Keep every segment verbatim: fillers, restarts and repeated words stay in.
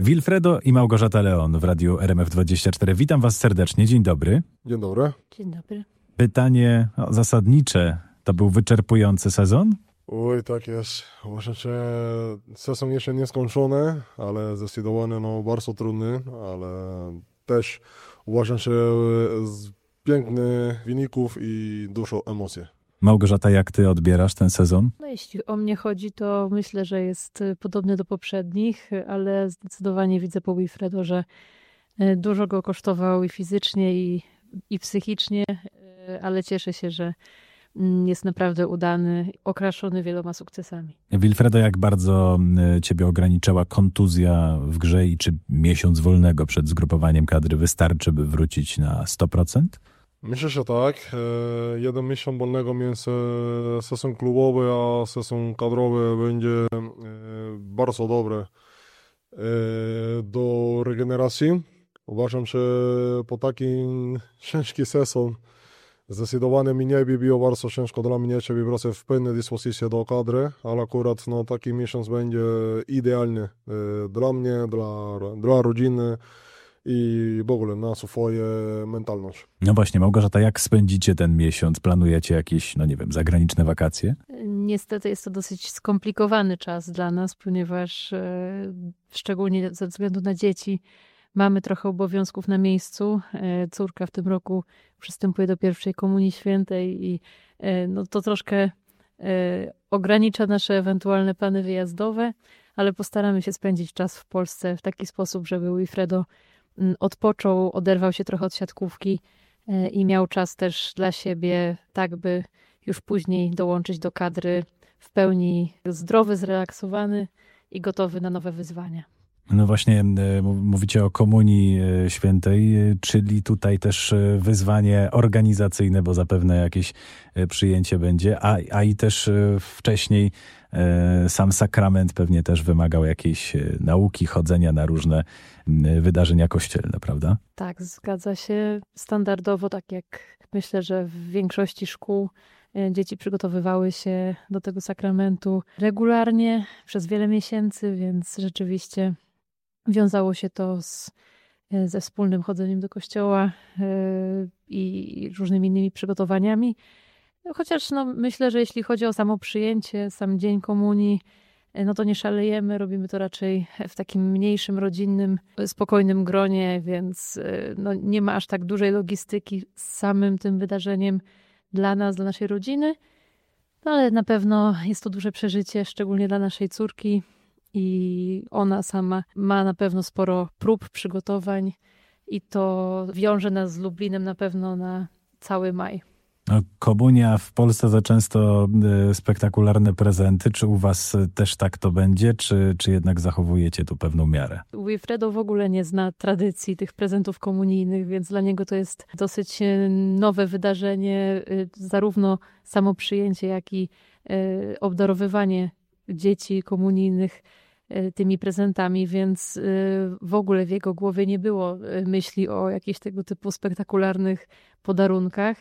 Wilfredo i Małgorzata Leon w radiu R M F dwadzieścia cztery. Witam was serdecznie. Dzień dobry. Dzień dobry. Dzień dobry. Pytanie no, zasadnicze. To był wyczerpujący sezon? Oj, tak jest. Uważam, że sezon jeszcze nie skończony, ale zdecydowanie no, bardzo trudny, ale też uważam, że z pięknych wyników i dużo emocji. Małgorzata, jak ty odbierasz ten sezon? No jeśli o mnie chodzi, to myślę, że jest podobny do poprzednich, ale zdecydowanie widzę po Wilfredo, że dużo go kosztował i fizycznie, i, i psychicznie, ale cieszę się, że jest naprawdę udany, okraszony wieloma sukcesami. Wilfredo, jak bardzo ciebie ograniczała kontuzja w grze i czy miesiąc wolnego przed zgrupowaniem kadry wystarczy, by wrócić na sto procent? Myślę, że tak. Jeden miesiąc wolnego między sezon klubowy a sezon kadrowy będzie bardzo dobry do regeneracji. Uważam, że po takim ciężki sezon zdecydowanie mi nie by było bardzo ciężko dla mnie, żeby wrócić w pełnej dyspozycji do kadry, ale akurat no, taki miesiąc będzie idealny dla mnie, dla, dla rodziny i w ogóle na swoją mentalność. No właśnie, Małgorzata, jak spędzicie ten miesiąc? Planujecie jakieś, no nie wiem, zagraniczne wakacje? Niestety jest to dosyć skomplikowany czas dla nas, ponieważ e, szczególnie ze względu na dzieci mamy trochę obowiązków na miejscu. E, córka w tym roku przystępuje do pierwszej komunii świętej i e, no, to troszkę e, ogranicza nasze ewentualne plany wyjazdowe, ale postaramy się spędzić czas w Polsce w taki sposób, żeby Wilfredo odpoczął, oderwał się trochę od siatkówki i miał czas też dla siebie, tak by już później dołączyć do kadry w pełni zdrowy, zrelaksowany i gotowy na nowe wyzwania. No właśnie, mówicie o Komunii Świętej, czyli tutaj też wyzwanie organizacyjne, bo zapewne jakieś przyjęcie będzie, a, a i też wcześniej sam sakrament pewnie też wymagał jakiejś nauki, chodzenia na różne wydarzenia kościelne, prawda? Tak, zgadza się. Standardowo, tak jak myślę, że w większości szkół dzieci przygotowywały się do tego sakramentu regularnie przez wiele miesięcy, więc rzeczywiście wiązało się to z, ze wspólnym chodzeniem do kościoła i różnymi innymi przygotowaniami. Chociaż no, myślę, że jeśli chodzi o samo przyjęcie, sam dzień komunii, no to nie szalejemy, robimy to raczej w takim mniejszym, rodzinnym, spokojnym gronie, więc no, nie ma aż tak dużej logistyki z samym tym wydarzeniem dla nas, dla naszej rodziny, no, ale na pewno jest to duże przeżycie, szczególnie dla naszej córki i ona sama ma na pewno sporo prób, przygotowań i to wiąże nas z Lublinem na pewno na cały maj. No, komunia w Polsce to często spektakularne prezenty. Czy u was też tak to będzie, czy, czy jednak zachowujecie tu pewną miarę? Wilfredo w ogóle nie zna tradycji tych prezentów komunijnych, więc dla niego to jest dosyć nowe wydarzenie, zarówno samo przyjęcie, jak i obdarowywanie dzieci komunijnych tymi prezentami, więc w ogóle w jego głowie nie było myśli o jakichś tego typu spektakularnych podarunkach.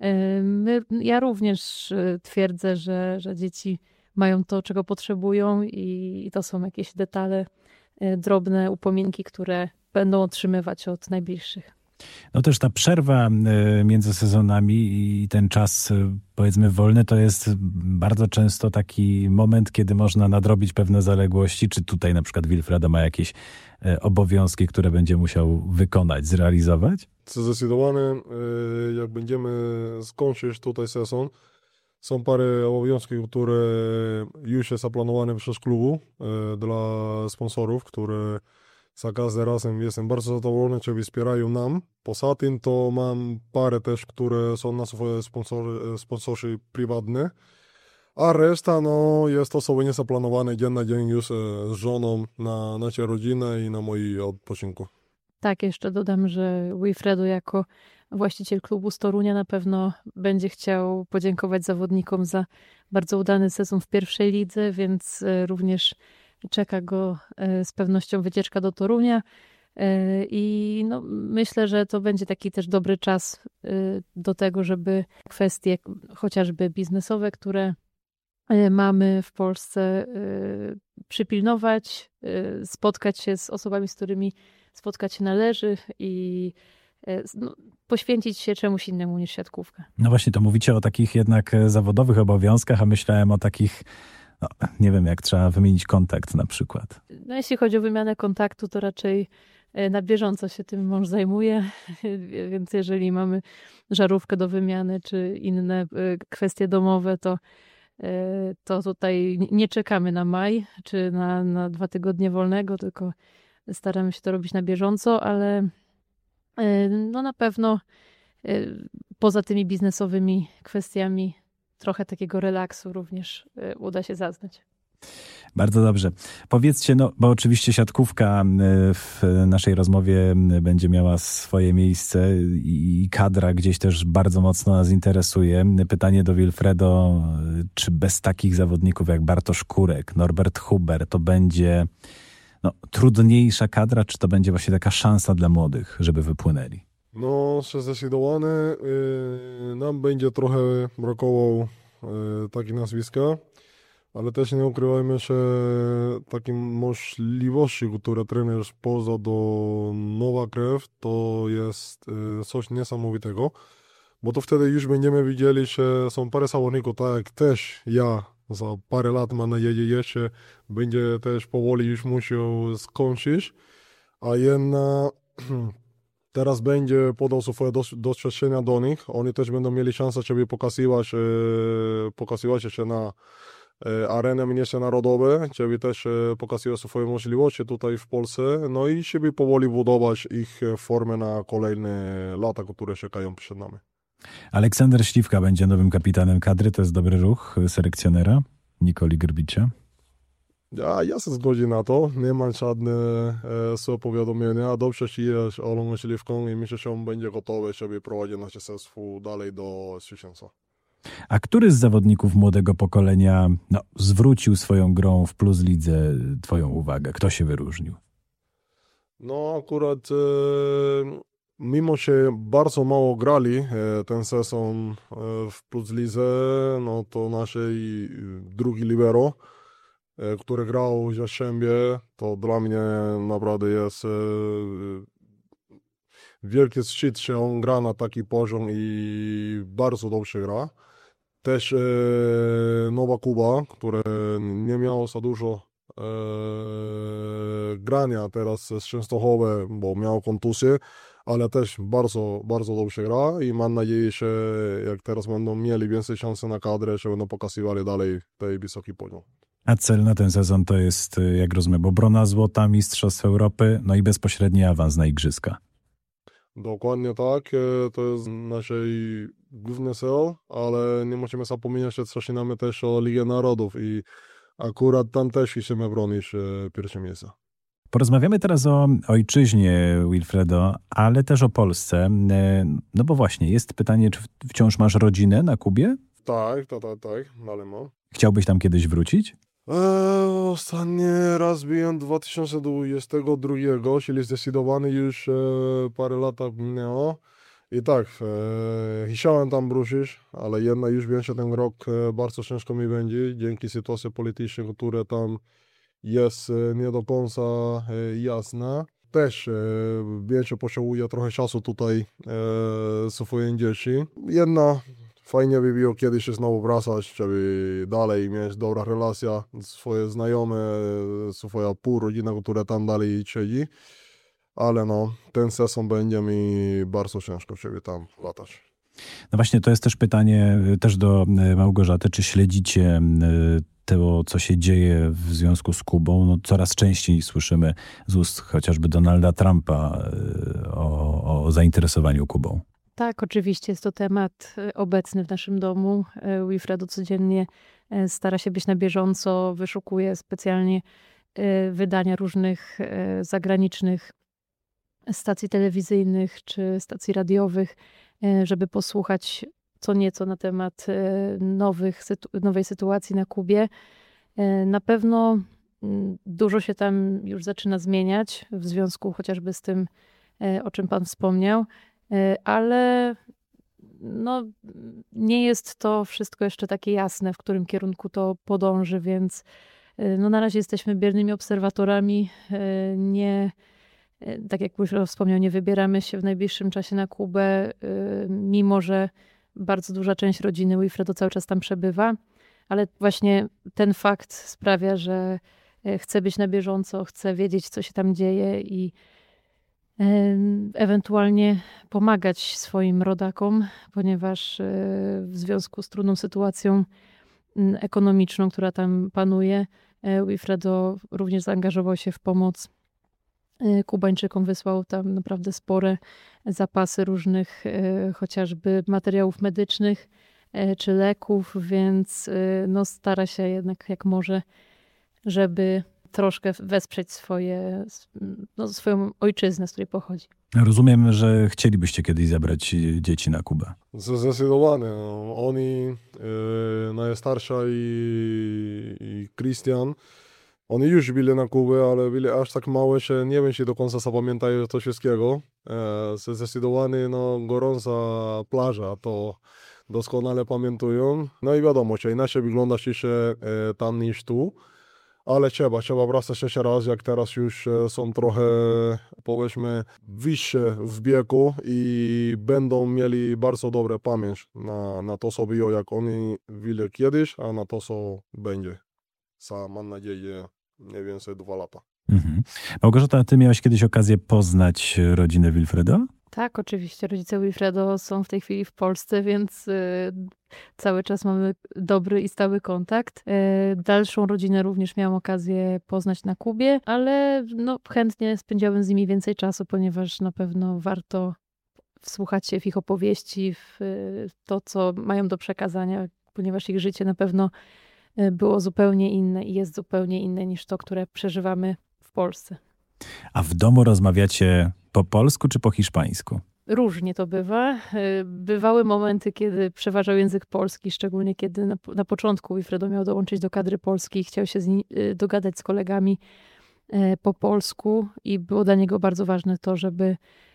My, ja również twierdzę, że, że dzieci mają to, czego potrzebują i to są jakieś detale, drobne upominki, które będą otrzymywać od najbliższych. No też ta przerwa między sezonami i ten czas, powiedzmy, wolny, to jest bardzo często taki moment, kiedy można nadrobić pewne zaległości. Czy tutaj na przykład Wilfredo ma jakieś obowiązki, które będzie musiał wykonać, zrealizować? Zdecydowanie, jak będziemy skończyć tutaj sezon, są parę obowiązków, które już jest zaplanowane przez klubu dla sponsorów, które za każdym razem jestem bardzo zadowolony, że wspierają nam. Poza tym to mam parę też, które są na swoje sponsory, sponsorzy prywatne, a reszta no, jest to sobie niezaplanowane dzień na dzień już z żoną na naszą rodzinę i na moim odpoczynku. Tak, jeszcze dodam, że Wilfredo jako właściciel klubu z Torunia na pewno będzie chciał podziękować zawodnikom za bardzo udany sezon w pierwszej lidze, więc również czeka go z pewnością wycieczka do Torunia i no, myślę, że to będzie taki też dobry czas do tego, żeby kwestie chociażby biznesowe, które mamy w Polsce przypilnować, spotkać się z osobami, z którymi spotkać się należy i no, poświęcić się czemuś innemu niż siatkówka. No właśnie, to mówicie o takich jednak zawodowych obowiązkach, a myślałem o takich, no, nie wiem, jak trzeba wymienić kontakt na przykład. No, jeśli chodzi o wymianę kontaktu, to raczej na bieżąco się tym mąż zajmuje, więc jeżeli mamy żarówkę do wymiany czy inne kwestie domowe, to, to tutaj nie czekamy na maj czy na, na dwa tygodnie wolnego, tylko staramy się to robić na bieżąco, ale no na pewno poza tymi biznesowymi kwestiami trochę takiego relaksu również uda się zaznać. Bardzo dobrze. Powiedzcie, no bo oczywiście siatkówka w naszej rozmowie będzie miała swoje miejsce i kadra gdzieś też bardzo mocno nas interesuje. Pytanie do Wilfredo, czy bez takich zawodników jak Bartosz Kurek, Norbert Huber to będzie no, trudniejsza kadra, czy to będzie właśnie taka szansa dla młodych, żeby wypłynęli? No, zdecydowanie yy, nam będzie trochę brakowało yy, takich nazwiska, ale też nie ukrywajmy, że takie możliwości, które trener poza do nowa krew, to jest yy, coś niesamowitego, bo to wtedy już będziemy widzieli, że są parę zawodników, tak jak też ja za parę lat, mam nadzieję, jeszcze będzie też powoli już musiał skończyć, a jedna teraz będzie podał swoje doświadczenia do nich. Oni też będą mieli szansę, żeby pokazywać, e, pokazywać się na e, arenę międzynarodowej, żeby też e, pokazywać swoje możliwości tutaj w Polsce, no i żeby powoli budować ich formę na kolejne lata, które czekają przed nami. Aleksander Śliwka będzie nowym kapitanem kadry, to jest dobry ruch selekcjonera Nikoli Grbicia. Ja, ja się zgodzę na to, nie mam żadne e, są powiadomienia, dobrze się jest Olą Śliwką i myślę, że on będzie gotowy, żeby prowadzić nasze zespół dalej do zwycięstwa. A który z zawodników młodego pokolenia no, zwrócił swoją grą w Plus Lidze twoją uwagę? Kto się wyróżnił? No akurat e, mimo, że bardzo mało grali e, ten sezon e, w Plus Lidze, no to naszej drugi libero, który grał w Jastrzębie, to dla mnie naprawdę jest e, wielki szczyt, że on gra na taki poziom i bardzo dobrze gra. Też e, Nowa Kuba, które nie miało za dużo e, grania teraz z Częstochowy, bo miał kontuzję, ale też bardzo, bardzo dobrze gra i mam nadzieję, że jak teraz będą mieli więcej szansy na kadrę, że będą pokazywali dalej tej wysoki poziom. A cel na ten sezon to jest, jak rozumiem, obrona złota, Mistrzostw Europy, no i bezpośredni awans na Igrzyska. Dokładnie tak, to jest nasz główny cel, ale nie musimy zapominać, że zaczynamy też o Ligę Narodów i akurat tam też chcemy bronić pierwsze miejsce. Porozmawiamy teraz o ojczyźnie, Wilfredo, ale też o Polsce. No bo właśnie, jest pytanie, czy wciąż masz rodzinę na Kubie? Tak, tak, tak, tak, ale mam. Chciałbyś tam kiedyś wrócić? Eee, ostatni raz byłem dwa tysiące dwudziestego drugiego, czyli zdecydowany już e, parę lat minęło. I tak, e, chciałem tam wrócić, ale jednak już wiem, że ten rok e, bardzo ciężko mi będzie, dzięki sytuacji politycznej, która tam jest e, nie do końca e, jasna. Też e, wiem, że potrzebuję trochę czasu tutaj e, swoje dzieci. Jedna fajnie by było kiedyś się znowu wracać, żeby dalej mieć dobra relacja, swoje znajome, swoja pół rodzina, która tam dalej siedzi. Ale no, ten sezon będzie mi bardzo ciężko, żeby tam latać. No właśnie, to jest też pytanie też do Małgorzaty, czy śledzicie to, co się dzieje w związku z Kubą? No, coraz częściej słyszymy z ust chociażby Donalda Trumpa o, o zainteresowaniu Kubą. Tak, oczywiście jest to temat obecny w naszym domu. Wilfredo codziennie stara się być na bieżąco, wyszukuje specjalnie wydania różnych zagranicznych stacji telewizyjnych czy stacji radiowych, żeby posłuchać co nieco na temat nowych, nowej sytuacji na Kubie. Na pewno dużo się tam już zaczyna zmieniać w związku chociażby z tym, o czym pan wspomniał, ale no, nie jest to wszystko jeszcze takie jasne, w którym kierunku to podąży, więc no, na razie jesteśmy biernymi obserwatorami. Nie, tak jak już wspomniał, nie wybieramy się w najbliższym czasie na Kubę, mimo że bardzo duża część rodziny Wilfredo cały czas tam przebywa, ale właśnie ten fakt sprawia, że chcę być na bieżąco, chcę wiedzieć, co się tam dzieje i ewentualnie pomagać swoim rodakom, ponieważ w związku z trudną sytuacją ekonomiczną, która tam panuje, Wilfredo również zaangażował się w pomoc Kubańczykom, wysłał tam naprawdę spore zapasy różnych chociażby materiałów medycznych czy leków, więc no, stara się jednak jak może, żeby troszkę wesprzeć swoje, no, swoją ojczyznę, z której pochodzi. Rozumiem, że chcielibyście kiedyś zabrać dzieci na Kubę. Zdecydowanie. No, oni, e, najstarsza i, i Christian, oni już byli na Kubie, ale byli aż tak małe, że nie wiem, czy do końca zapamiętają to wszystkiego. E, zdecydowanie no, gorąca plaża, to doskonale pamiętują. No i wiadomo, że inaczej wygląda się e, tam niż tu. Ale trzeba, trzeba wracać jeszcze raz, jak teraz już są trochę, powiedzmy, wyższe w wieku i będą mieli bardzo dobre pamięć na, na to, co było, jak oni byli kiedyś, a na to, co będzie za, mam nadzieję, mniej więcej dwa lata. Mhm. Małgorzata, ty miałaś kiedyś okazję poznać rodzinę Wilfredo? Tak, oczywiście. Rodzice Wilfredo są w tej chwili w Polsce, więc y, cały czas mamy dobry i stały kontakt. Y, dalszą rodzinę również miałam okazję poznać na Kubie, ale no, chętnie spędziałabym z nimi więcej czasu, ponieważ na pewno warto wsłuchać się w ich opowieści, w y, to, co mają do przekazania, ponieważ ich życie na pewno było zupełnie inne i jest zupełnie inne niż to, które przeżywamy w Polsce. A w domu rozmawiacie po polsku czy po hiszpańsku? Różnie to bywa. Bywały momenty, kiedy przeważał język polski, szczególnie kiedy na, na początku Wilfredo miał dołączyć do kadry polskiej, chciał się z ni- dogadać z kolegami po polsku i było dla niego bardzo ważne to, żeby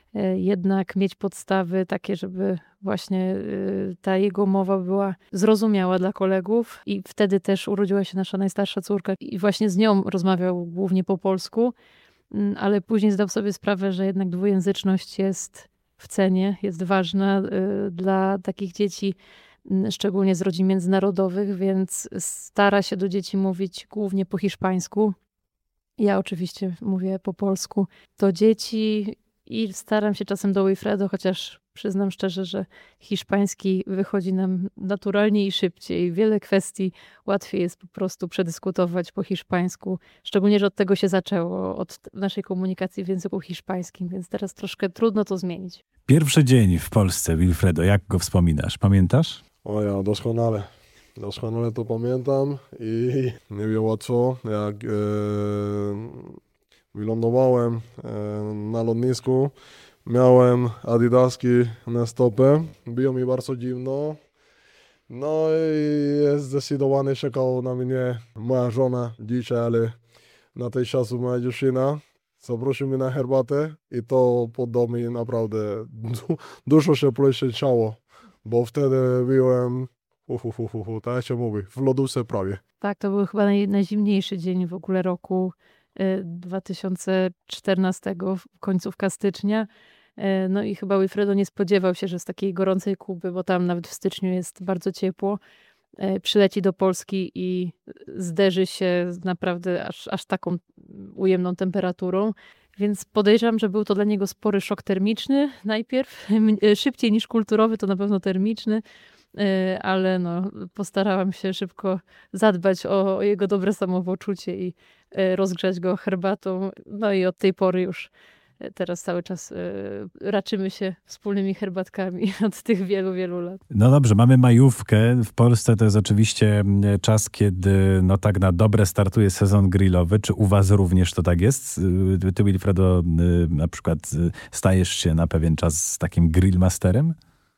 jednak mieć podstawy takie, żeby właśnie ta jego mowa była zrozumiała dla kolegów i wtedy też urodziła się nasza najstarsza córka i właśnie z nią rozmawiał głównie po polsku, ale później zdał sobie sprawę, że jednak dwujęzyczność jest w cenie, jest ważna dla takich dzieci, szczególnie z rodzin międzynarodowych, więc stara się do dzieci mówić głównie po hiszpańsku. Ja oczywiście mówię po polsku. Do dzieci i staram się czasem do Wilfredo, chociaż przyznam szczerze, że hiszpański wychodzi nam naturalnie i szybciej. Wiele kwestii łatwiej jest po prostu przedyskutować po hiszpańsku. Szczególnie, że od tego się zaczęło, od naszej komunikacji w języku hiszpańskim, więc teraz troszkę trudno to zmienić. Pierwszy dzień w Polsce, Wilfredo, jak go wspominasz? Pamiętasz? O ja, doskonale. Doskonale to pamiętam i nie wiem łatwo, jak... E... Wylądowałem na lotnisku, miałem adidaski na stopę, było mi bardzo zimno, no i zdecydowanie czekała na mnie moja żona dzisiaj, ale na tej czasu moja dziewczyna zaprosił mnie na herbatę i to podał mi naprawdę du- dużo się poleciało, bo wtedy byłem, uf, uf, uf, uf, tak jak się mówi, w lodówce prawie. Tak, to był chyba naj, najzimniejszy dzień w ogóle roku dwa tysiące czternastego, końcówka stycznia. No i chyba Wilfredo nie spodziewał się, że z takiej gorącej Kuby, bo tam nawet w styczniu jest bardzo ciepło, przyleci do Polski i zderzy się z naprawdę aż, aż taką ujemną temperaturą. Więc podejrzewam, że był to dla niego spory szok termiczny najpierw, szybciej niż kulturowy, to na pewno termiczny, ale no, postarałam się szybko zadbać o, o jego dobre samopoczucie i rozgrzać go herbatą. No i od tej pory już teraz cały czas raczymy się wspólnymi herbatkami od tych wielu, wielu lat. No dobrze, mamy majówkę. W Polsce to jest oczywiście czas, kiedy no tak na dobre startuje sezon grillowy. Czy u was również to tak jest? Ty, Wilfredo, na przykład stajesz się na pewien czas z takim grillmasterem?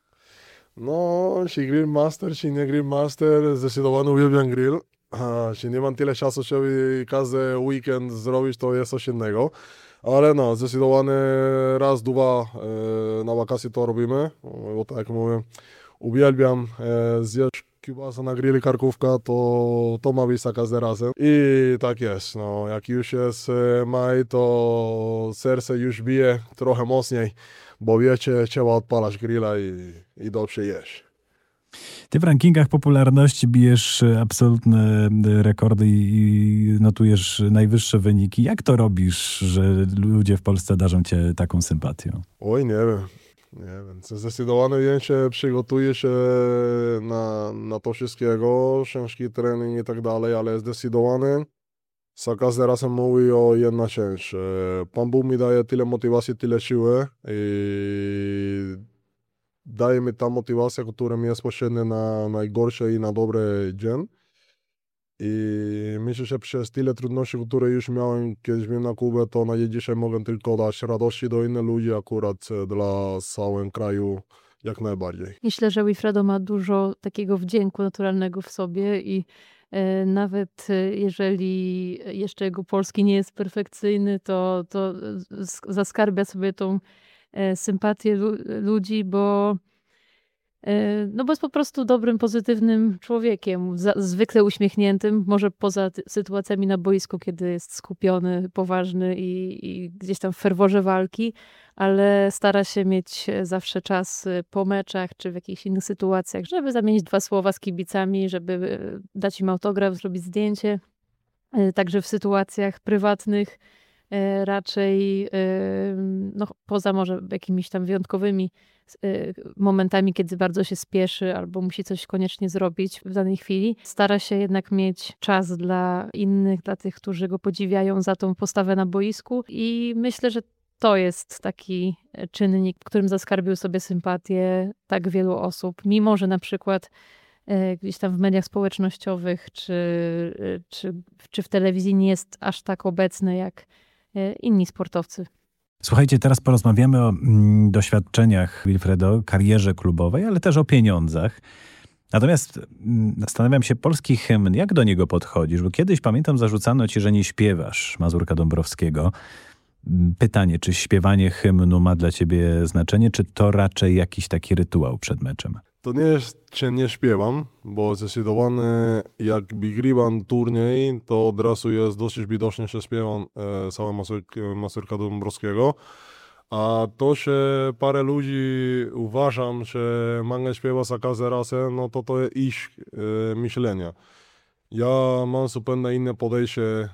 No, czy grillmaster, czy nie grillmaster, zdecydowanie uwielbiam grill. A, czy nie mam tyle czasu, żeby każdy weekend zrobić, to jest coś innego. Ale no, zdecydowanie raz, dwa e, na wakacje to robimy, bo tak jak mówię, uwielbiam e, zjeść kiełbasa na grilli, karkówka, to, to ma być za każdym razem. I tak jest, no, jak już jest e, maj, to serce już bije trochę mocniej, bo wiecie, trzeba odpalać grilla i, i dobrze jeść. Ty w rankingach popularności bijesz absolutne rekordy i notujesz najwyższe wyniki. Jak to robisz, że ludzie w Polsce darzą cię taką sympatią? Oj, nie wiem. Nie wiem. Zdecydowanie więcej przygotuję się na, na to wszystkiego, ciężki trening i tak dalej, ale zdecydowanie za każdym razem mówię o jedna rzecz. Pan Bóg mi daje tyle motywacji, tyle siły i daje mi ta motywacja, która mi jest potrzebna na najgorszy i na dobry dzień. I myślę, że przez tyle trudności, które już miałem kiedyś na Kubę, to na dzisiaj mogę tylko dać radości do innych ludzi, akurat dla całego kraju jak najbardziej. Myślę, że Wilfredo ma dużo takiego wdzięku naturalnego w sobie i e, nawet e, jeżeli jeszcze jego polski nie jest perfekcyjny, to, to z- zaskarbia sobie tą e, sympatię lu- ludzi, bo E, No bo jest po prostu dobrym, pozytywnym człowiekiem, za- zwykle uśmiechniętym, może poza ty- sytuacjami na boisku, kiedy jest skupiony, poważny i, i gdzieś tam w ferworze walki, ale stara się mieć e, zawsze czas e, po meczach czy w jakichś innych sytuacjach, żeby zamienić dwa słowa z kibicami, żeby e, dać im autograf, zrobić zdjęcie. E, Także w sytuacjach prywatnych e, raczej, e, no, poza może jakimiś tam wyjątkowymi s- e, momentami, kiedy bardzo się spieszy albo musi coś koniecznie zrobić w danej chwili, stara się jednak mieć czas dla innych, dla tych, którzy go podziwiają za tą postawę na boisku i myślę, że to jest taki e, czynnik, którym zaskarbił sobie sympatię tak wielu osób, mimo że na przykład e, gdzieś tam w mediach społecznościowych czy, e, czy, czy w telewizji nie jest aż tak obecny jak e, inni sportowcy. Słuchajcie, teraz porozmawiamy o mm, doświadczeniach Wilfredo, karierze klubowej, ale też o pieniądzach. Natomiast mm, zastanawiam się, polski hymn, jak do niego podchodzisz? Bo kiedyś, pamiętam, zarzucano ci, że nie śpiewasz Mazurka Dąbrowskiego. Mm, Pytanie, czy śpiewanie hymnu ma dla ciebie znaczenie, czy to raczej jakiś taki rytuał przed meczem? To nie jest, że nie śpiewam, bo zdecydowanie jak wygrywam turniej, to od razu jest dosyć widoczne, że śpiewam e, całe Mazurka, Mazurka Dąbrowskiego. A to, że parę ludzi uważam, że manga śpiewa za każdym razem, no to to jest ich e, myślenia. Ja mam zupełnie inne podejście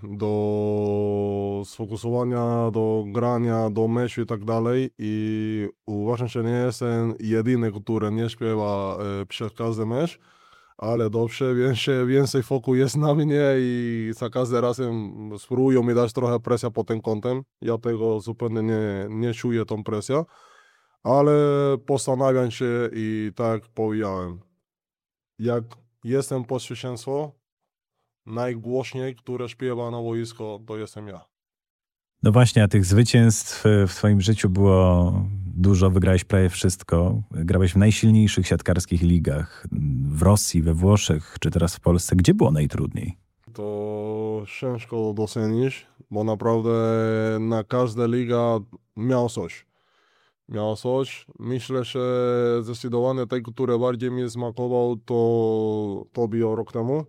do sfokusowania, do grania, do meczu i tak dalej i uważam, że nie jestem jedyny, który nie śpiewa e, przed każdym mecz, ale dobrze, więcej, więcej foku jest na mnie i za każdym razem spróbują mi dać trochę presja pod tym kątem. Ja tego zupełnie nie, nie czuję tą presję, ale postanawiam się i tak jak powiedziałem, jak jestem pod zwycięstwo, najgłośniej, które śpiewa na boisko, to jestem ja. No właśnie, a tych zwycięstw w twoim życiu było dużo, wygrałeś prawie wszystko. Grałeś w najsilniejszych siatkarskich ligach, w Rosji, we Włoszech, czy teraz w Polsce. Gdzie było najtrudniej? To ciężko docenić, bo naprawdę na każda liga miał coś. Miał coś. Myślę, że zdecydowanie ten, który bardziej mnie smakował, to, to było rok temu,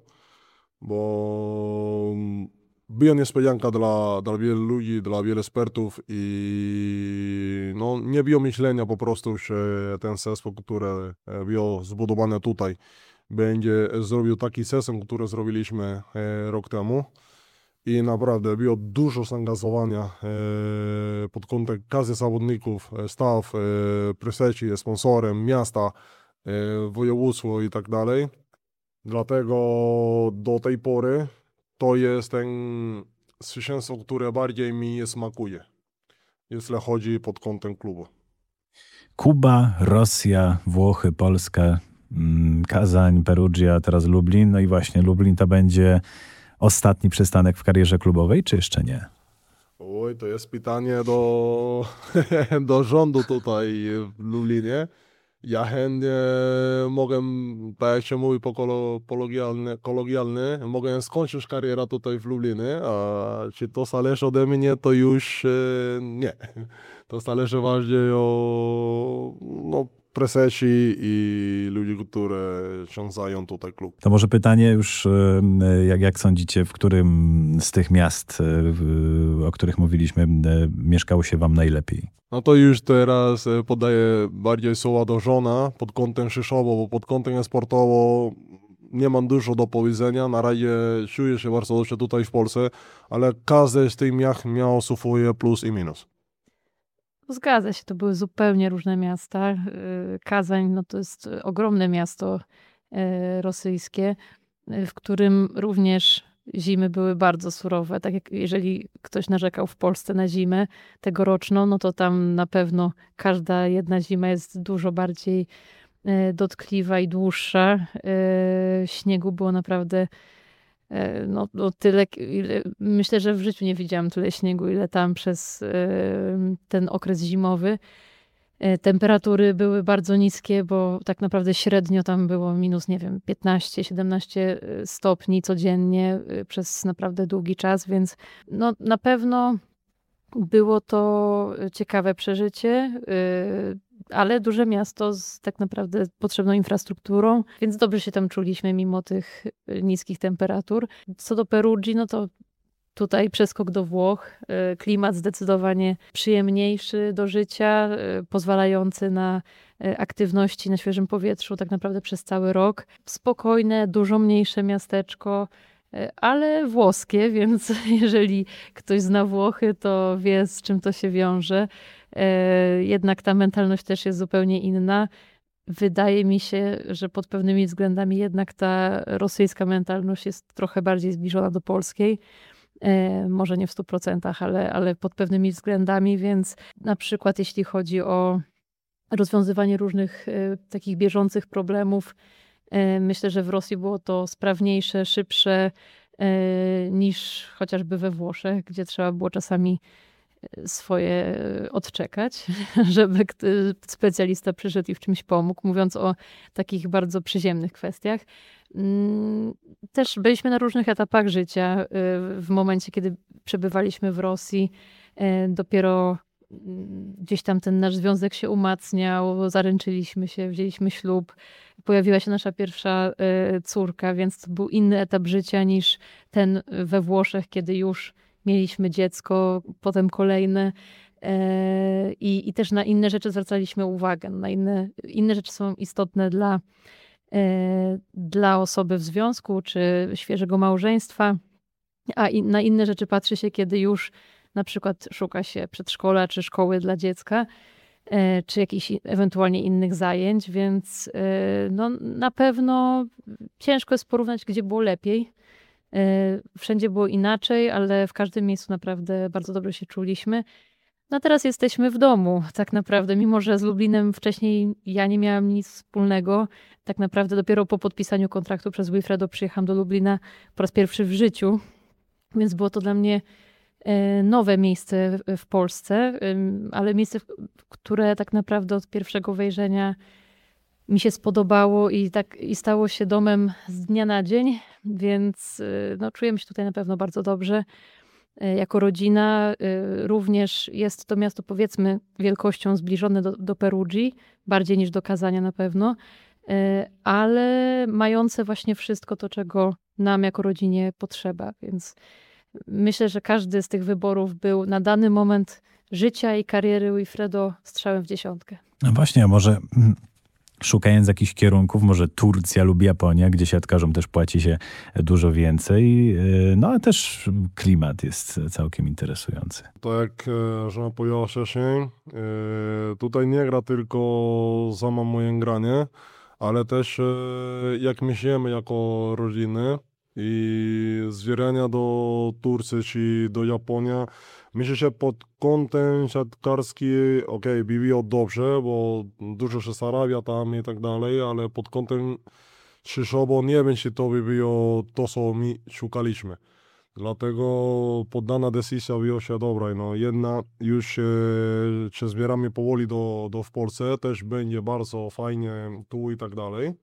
bo była niespodzianka dla, dla wielu ludzi, dla wielu ekspertów i no, nie było myślenia po prostu, że ten zespół, który był zbudowany tutaj, będzie zrobił taki sezon, który zrobiliśmy e, rok temu. I naprawdę było dużo zaangażowania e, pod kątem każdych zawodników, e, staw, e, preseci, sponsorem, miasta, e, województwo i tak dalej. Dlatego do tej pory to jest ten zwycięstwo, które bardziej mi smakuje, jeśli chodzi pod kątem klubu. Kuba, Rosja, Włochy, Polska, mm, Kazań, Perugia, teraz Lublin. No i właśnie Lublin to będzie ostatni przystanek w karierze klubowej, czy jeszcze nie? Oj, to jest pytanie do, do rządu tutaj w Lublinie. Ja chętnie mogę, tak jak się mówi po kolo, kolokwialnie, kolokwialnie, mogę skończyć karierę tutaj w Lublinie, a czy to zależy ode mnie, to już e, nie. To zależy bardziej o no, presesi i ludzi, które wiązają tutaj klub. To może pytanie już, e, jak, jak sądzicie, w którym z tych miast, e, w- o których mówiliśmy, e, mieszkało się wam najlepiej? No to już teraz e, podaję bardziej słowa do żona pod kątem Rzeszowa, bo pod kątem sportowo nie mam dużo do powiedzenia. Na razie czuję się bardzo dobrze tutaj w Polsce, ale każde z tych miast miało swoje plus i minus. Zgadza się, to były zupełnie różne miasta. Y, Kazań, no to jest ogromne miasto y, rosyjskie, y, w którym również zimy były bardzo surowe. Tak jak jeżeli ktoś narzekał w Polsce na zimę tegoroczną, no to tam na pewno każda jedna zima jest dużo bardziej y, dotkliwa i dłuższa. Y, Śniegu było naprawdę E, No, no tyle, ile, myślę, że w życiu nie widziałam tyle śniegu, ile tam przez e, ten okres zimowy. E, Temperatury były bardzo niskie, bo tak naprawdę średnio tam było minus, nie wiem, piętnaście siedemnaście stopni codziennie e, przez naprawdę długi czas, więc no, na pewno było to ciekawe przeżycie, y, ale duże miasto z tak naprawdę potrzebną infrastrukturą, więc dobrze się tam czuliśmy mimo tych y, niskich temperatur. Co do Perugii, no to tutaj przeskok do Włoch, y, klimat zdecydowanie przyjemniejszy do życia, y, pozwalający na y, aktywności na świeżym powietrzu tak naprawdę przez cały rok. Spokojne, dużo mniejsze miasteczko, y, ale włoskie, więc jeżeli ktoś zna Włochy, to wie, z czym to się wiąże. Y, Jednak ta mentalność też jest zupełnie inna. Wydaje mi się, że pod pewnymi względami jednak ta rosyjska mentalność jest trochę bardziej zbliżona do polskiej. E, Może nie w stu procentach, ale, ale pod pewnymi względami, więc na przykład jeśli chodzi o rozwiązywanie różnych e, takich bieżących problemów, e, myślę, że w Rosji było to sprawniejsze, szybsze e, niż chociażby we Włoszech, gdzie trzeba było czasami e, swoje e, odczekać, żeby kto- specjalista przyszedł i w czymś pomógł, mówiąc o takich bardzo przyziemnych kwestiach. Mm, Też byliśmy na różnych etapach życia. y, W momencie, kiedy przebywaliśmy w Rosji, y, dopiero mm, gdzieś tam ten nasz związek się umacniał, zaręczyliśmy się, wzięliśmy ślub, pojawiła się nasza pierwsza y, córka, więc to był inny etap życia niż ten we Włoszech, kiedy już mieliśmy dziecko, potem kolejne. e, I, I też na inne rzeczy zwracaliśmy uwagę. Na inne, inne rzeczy są istotne dla e, dla osoby w związku czy świeżego małżeństwa, a in, na inne rzeczy patrzy się, kiedy już na przykład szuka się przedszkola czy szkoły dla dziecka, e, czy jakichś i- ewentualnie innych zajęć, więc e, no, na pewno ciężko jest porównać, gdzie było lepiej. E, Wszędzie było inaczej, ale w każdym miejscu naprawdę bardzo dobrze się czuliśmy. No teraz jesteśmy w domu, tak naprawdę, mimo że z Lublinem wcześniej ja nie miałam nic wspólnego. Tak naprawdę dopiero po podpisaniu kontraktu przez Wilfredo przyjechałam do Lublina po raz pierwszy w życiu, więc było to dla mnie e, nowe miejsce w- w Polsce, ym, ale miejsce, w- które tak naprawdę od pierwszego wejrzenia mi się spodobało i tak i stało się domem z dnia na dzień, więc y, no, czujemy się tutaj na pewno bardzo dobrze. Y, Jako rodzina y, również jest to miasto, powiedzmy, wielkością zbliżone do, do Perugii, bardziej niż do Kazania na pewno, y, ale mające właśnie wszystko to, czego nam jako rodzinie potrzeba, więc myślę, że każdy z tych wyborów był na dany moment życia i kariery Wilfredo strzałem w dziesiątkę. No właśnie, a może mm, szukając jakichś kierunków, może Turcja lub Japonia, gdzie siatkarzom też płaci się dużo więcej, yy, no a też klimat jest całkiem interesujący. Tak jak e, żona powiedziała wcześniej, e, tutaj nie gra tylko samo moje granie, ale też e, jak myślimy jako rodziny i zwierzenia do Turcji czy do Japonii, myślę, że pod kątem siatkarskim, okej, by było dobrze, bo dużo się zarabia tam i tak dalej, ale pod kątem krzyżowo nie wiem, czy to by było to, co my szukaliśmy. Dlatego poddana decyzja wyjęła się dobra. No, jedna już się, się zbieramy powoli do, do w Polsce, też będzie bardzo fajnie tu i tak dalej.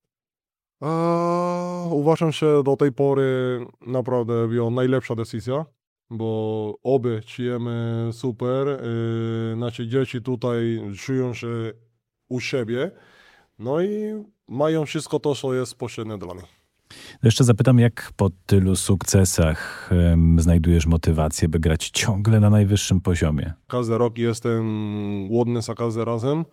A, uważam, że do tej pory naprawdę była najlepsza decyzja, bo obie czujemy super. Yy, nasze dzieci tutaj czują się u siebie, no i mają wszystko to, co jest potrzebne dla nich. Jeszcze zapytam, jak po tylu sukcesach em, znajdujesz motywację, by grać ciągle na najwyższym poziomie? Każdy rok jestem głodny za każdym razem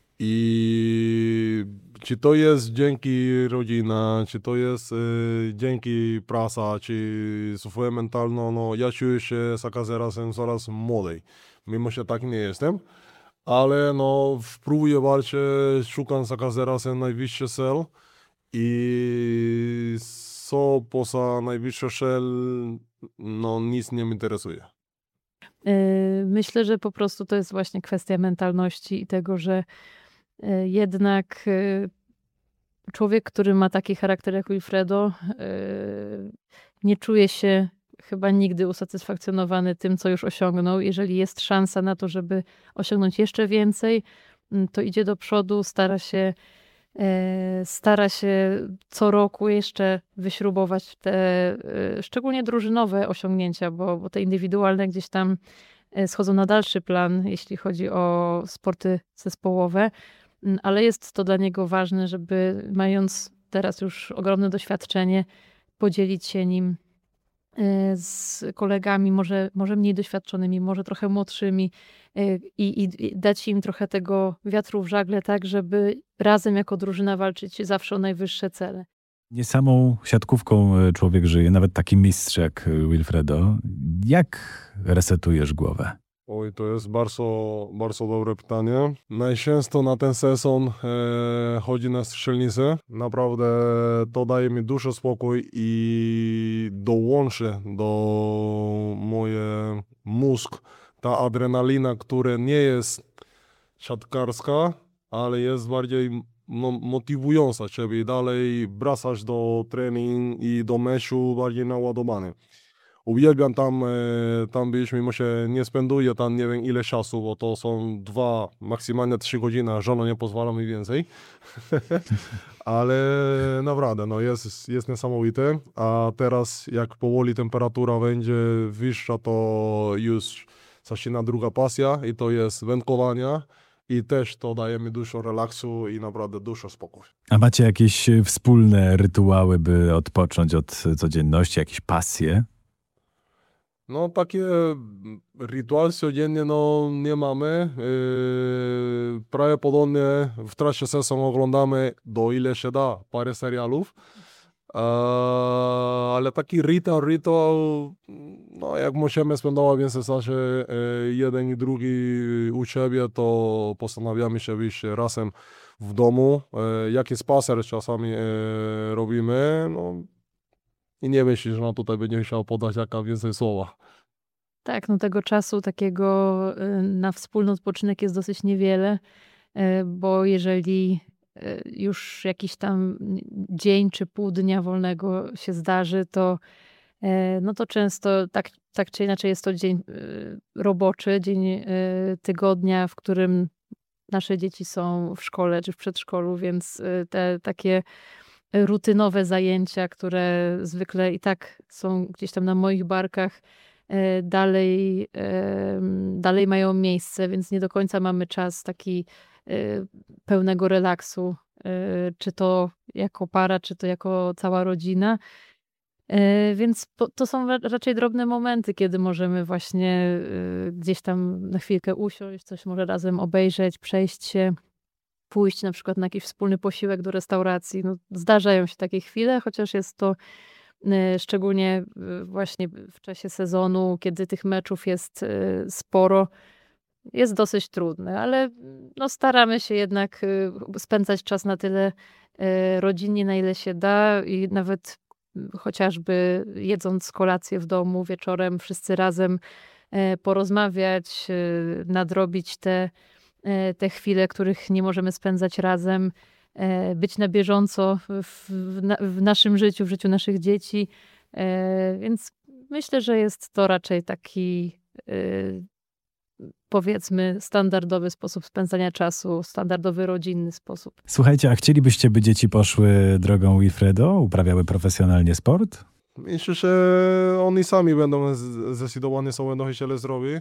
i czy to jest dzięki rodzina, czy to jest y, dzięki praca, czy swoje mentalne, no ja czuję się za każdym razem coraz młodej, mimo że tak nie jestem, ale no próbuję walczyć, szukam za każdym razem najwyższy cel i co poza najwyższy cel, no nic nie mnie interesuje. Yy, Myślę, że po prostu to jest właśnie kwestia mentalności i tego, że yy, jednak yy, człowiek, który ma taki charakter jak Wilfredo, yy, nie czuje się chyba nigdy usatysfakcjonowany tym, co już osiągnął. Jeżeli jest szansa na to, żeby osiągnąć jeszcze więcej, mm, to idzie do przodu, stara się, yy, stara się co roku jeszcze wyśrubować te yy, szczególnie drużynowe osiągnięcia, bo, bo te indywidualne gdzieś tam yy, schodzą na dalszy plan, jeśli chodzi o sporty zespołowe. Mm, Ale jest to dla niego ważne, żeby mając teraz już ogromne doświadczenie, podzielić się nim y, z kolegami, może, może mniej doświadczonymi, może trochę młodszymi y, i, i, i dać im trochę tego wiatru w żagle, tak, żeby razem jako drużyna walczyć zawsze o najwyższe cele. Nie samą siatkówką e, człowiek żyje, nawet taki mistrz jak e, Wilfredo. Jak resetujesz głowę? Oj, to jest bardzo, bardzo dobre pytanie. Najczęściej na ten sezon e, chodzi na strzelnicę. Naprawdę to daje mi dużo spokój i dołączy do moje mózg ta adrenalina, która nie jest siatkarska, ale jest bardziej no, motywująca ciebie i dalej wracasz do trening i do meczu bardziej naładowany. Uwielbiam tam, e, tam być, mimo że nie spęduję tam nie wiem ile czasu, bo to są dwa, maksymalnie trzy godziny, a żona nie pozwala mi więcej. Ale naprawdę, no jest, jest niesamowite. A teraz jak powoli temperatura będzie wyższa, to już zaczyna druga pasja i to jest wędkowanie. I też to daje mi dużo relaksu i naprawdę dużo spokoju. A macie jakieś e, wspólne rytuały, by odpocząć od codzienności, jakieś pasje? No takie rytuały codziennie no, nie mamy. Yy, prawie podobnie w trakcie sezonu oglądamy, do ile się da, parę serialów. Eee, ale taki rytuał, rytuał, no jak musimy spędzać więcej czasu e, jeden i drugi u siebie, to postanawiamy się wyjść razem w domu. E, jaki spacer czasami e, robimy, no i nie myślisz, że no tutaj będzie chciał podać jaka więcej słowa. Tak, no tego czasu takiego y, na wspólny odpoczynek jest dosyć niewiele, y, bo jeżeli y, już jakiś tam dzień czy pół dnia wolnego się zdarzy, to, y, no to często tak, tak czy inaczej jest to dzień y, roboczy, dzień y, tygodnia, w którym nasze dzieci są w szkole czy w przedszkolu, więc y, te takie rutynowe zajęcia, które zwykle i tak są gdzieś tam na moich barkach, e, dalej, em, dalej mają miejsce, więc nie do końca mamy czas taki e, pełnego relaksu, e, czy to jako para, czy to jako cała rodzina. E, Więc po- to są ra- raczej drobne momenty, kiedy możemy właśnie e, gdzieś tam na chwilkę usiąść, coś może razem obejrzeć, przejść się, pójść na przykład na jakiś wspólny posiłek do restauracji. No, zdarzają się takie chwile, chociaż jest to e, szczególnie e, właśnie w czasie sezonu, kiedy tych meczów jest e, sporo, jest dosyć trudne, ale mm, no, staramy się jednak e, spędzać czas na tyle e, rodzinnie, na ile się da i nawet mm, chociażby jedząc kolację w domu wieczorem wszyscy razem e, porozmawiać, e, nadrobić te e, te chwile, których nie możemy spędzać razem, e, być na bieżąco w, w, na, w naszym życiu, w życiu naszych dzieci. E, Więc myślę, że jest to raczej taki y, powiedzmy standardowy sposób spędzania czasu, standardowy rodzinny sposób. Słuchajcie, a chcielibyście, by dzieci poszły drogą Wilfredo, uprawiały profesjonalnie sport? Myślę, że oni sami będą zdecydowani, co będą chcieli zrobić.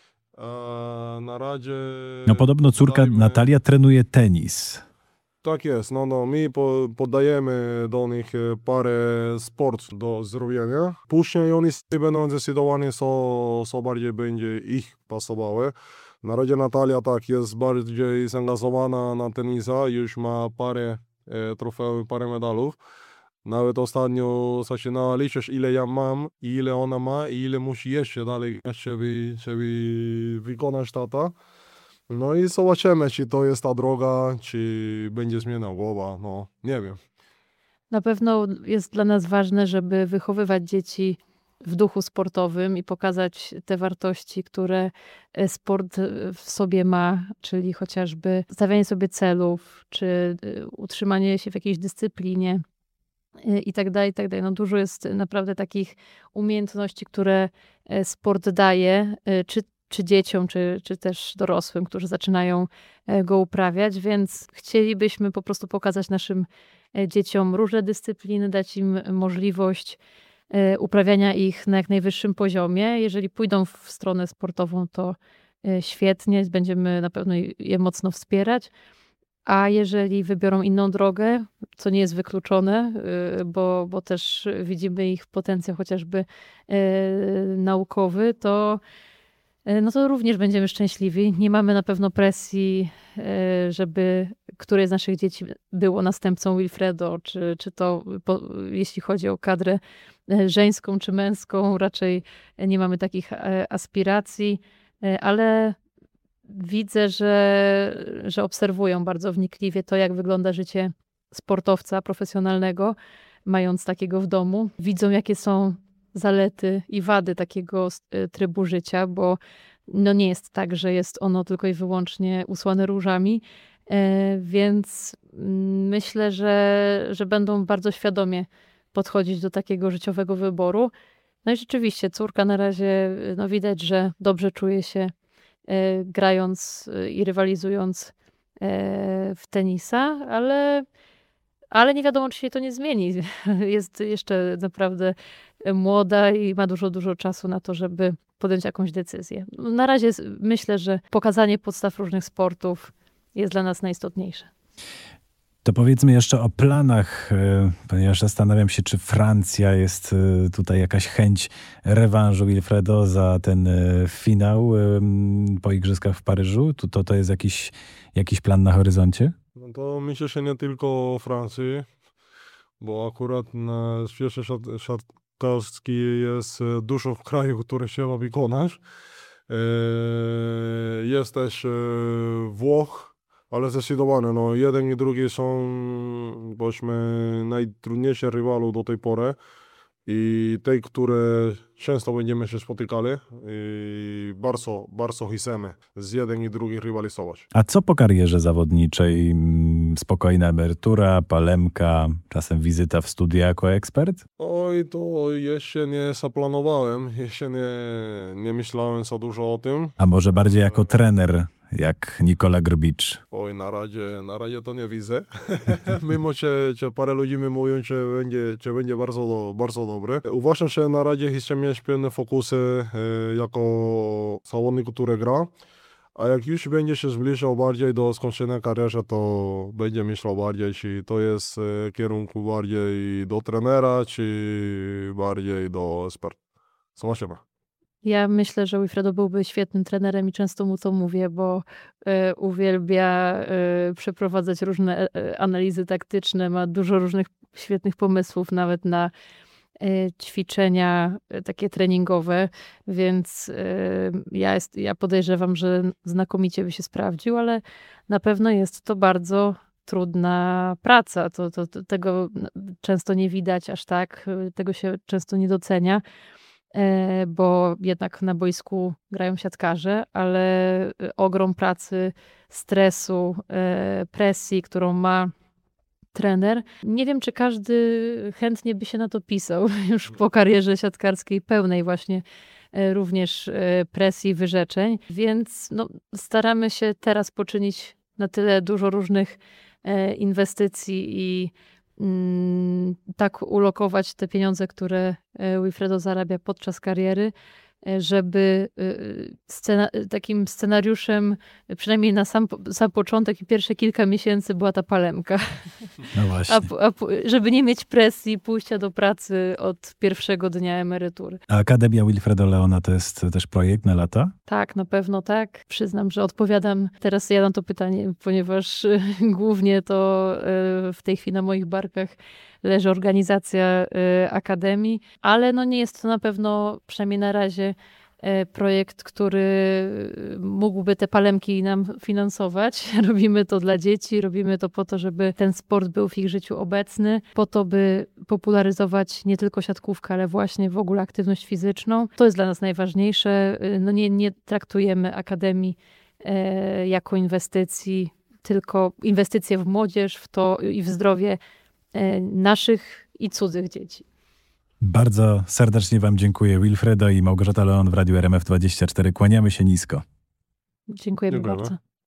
A na razie... No podobno córka dajmy- Natalia trenuje tenis. Tak jest, no, no, my po, podajemy do nich e, parę sport do zrobienia. Później oni sami będą zdecydowani, co, co bardziej będzie ich pasowało. Na razie Natalia tak jest bardziej zaangażowana na tenisa, już ma parę e, trofeów, parę medalów. Nawet ostatnio zaczynała liczyć, ile ja mam i ile ona ma i ile musi jeszcze dalej, żeby, żeby wykonać tata. No i zobaczymy, czy to jest ta droga, czy będzie zmiana głowa, no nie wiem. Na pewno jest dla nas ważne, żeby wychowywać dzieci w duchu sportowym i pokazać te wartości, które e, sport e, w sobie ma, czyli chociażby stawianie sobie celów, czy e, utrzymanie się w jakiejś dyscyplinie e, i tak dalej, i tak dalej. No dużo jest naprawdę takich umiejętności, które e, sport daje, e, czy czy dzieciom, czy, czy też dorosłym, którzy zaczynają e, go uprawiać, więc chcielibyśmy po prostu pokazać naszym e, dzieciom różne dyscypliny, dać im możliwość e, uprawiania ich na jak najwyższym poziomie. Jeżeli pójdą w stronę sportową, to e, świetnie, będziemy na pewno je mocno wspierać. A jeżeli wybiorą inną drogę, co nie jest wykluczone, e, bo, bo też widzimy ich potencjał chociażby e, naukowy, to no to również będziemy szczęśliwi. Nie mamy na pewno presji, żeby któreś z naszych dzieci było następcą Wilfredo, czy, czy to po, jeśli chodzi o kadrę żeńską czy męską, raczej nie mamy takich aspiracji, ale widzę, że, że obserwują bardzo wnikliwie to, jak wygląda życie sportowca profesjonalnego, mając takiego w domu. Widzą, jakie są zalety i wady takiego trybu życia, bo no nie jest tak, że jest ono tylko i wyłącznie usłane różami, więc myślę, że, że będą bardzo świadomie podchodzić do takiego życiowego wyboru. No i rzeczywiście córka na razie no widać, że dobrze czuje się grając i rywalizując w tenisa, ale Ale nie wiadomo, czy się to nie zmieni. Jest jeszcze naprawdę młoda i ma dużo, dużo czasu na to, żeby podjąć jakąś decyzję. Na razie myślę, że pokazanie podstaw różnych sportów jest dla nas najistotniejsze. To powiedzmy jeszcze o planach, ponieważ zastanawiam się, czy Francja jest tutaj jakaś chęć rewanżu Wilfredo za ten finał po Igrzyskach w Paryżu. To, to jest jakiś, jakiś plan na horyzoncie? No to myślę, że nie tylko Francji, bo akurat na świecie siatkarskiej jest dużo krajów, które trzeba wykonać. Jest też Włoch, ale zdecydowanie, no jeden i drugi są, powiedzmy, najtrudniejsze rywalów do tej pory i te, które często będziemy się spotykali i bardzo, bardzo chcemy z jeden i drugi rywalizować. A co po karierze zawodniczej? Spokojna emerytura, palemka, czasem wizyta w studiu jako ekspert? Oj, to jeszcze nie zaplanowałem, jeszcze nie, nie myślałem za dużo o tym. A może bardziej jako trener, jak Nikola Grbić? Oj, na razie, na razie to nie widzę. Mimo, że, że parę ludzi mi mówią, że będzie, że będzie bardzo, bardzo dobre. Uważam, że na razie chcę mieć pewne fokusy e, jako zawodnik, który gra. A jak już będzie się zbliżał bardziej do skończenia kariery, to będzie myślał bardziej, czy to jest w kierunku bardziej do trenera, czy bardziej do eksperta. Zobaczymy. Ja myślę, że Wilfredo byłby świetnym trenerem i często mu to mówię, bo y, uwielbia y, przeprowadzać różne y, analizy taktyczne, ma dużo różnych świetnych pomysłów nawet na y, ćwiczenia y, takie treningowe, więc y, ja, jest, ja podejrzewam, że znakomicie by się sprawdził, ale na pewno jest to bardzo trudna praca. To, to, to, tego często nie widać aż tak, tego się często nie docenia, bo jednak na boisku grają siatkarze, ale ogrom pracy, stresu, presji, którą ma trener. Nie wiem, czy każdy chętnie by się na to pisał już po karierze siatkarskiej pełnej właśnie również presji, wyrzeczeń, więc no, staramy się teraz poczynić na tyle dużo różnych inwestycji i mm, tak ulokować te pieniądze, które Wilfredo zarabia podczas kariery, żeby scena, takim scenariuszem, przynajmniej na sam, sam początek i pierwsze kilka miesięcy była ta palemka. No właśnie. A, a, żeby nie mieć presji pójścia do pracy od pierwszego dnia emerytury. A Akademia Wilfredo Leona to jest też projekt na lata? Tak, na pewno tak. Przyznam, że odpowiadam teraz ja na to pytanie, ponieważ głównie to w tej chwili na moich barkach leży organizacja Akademii, ale no nie jest to na pewno, przynajmniej na razie, projekt, który mógłby te palemki nam finansować. Robimy to dla dzieci, robimy to po to, żeby ten sport był w ich życiu obecny, po to, by popularyzować nie tylko siatkówkę, ale właśnie w ogóle aktywność fizyczną. To jest dla nas najważniejsze. No nie, nie traktujemy Akademii jako inwestycji, tylko inwestycje w młodzież, w to i w zdrowie naszych i cudzych dzieci. Bardzo serdecznie wam dziękuję. Wilfredo i Małgorzata Leon w Radiu R M F dwadzieścia cztery. Kłaniamy się nisko. Dziękujemy Dziękujemy. bardzo.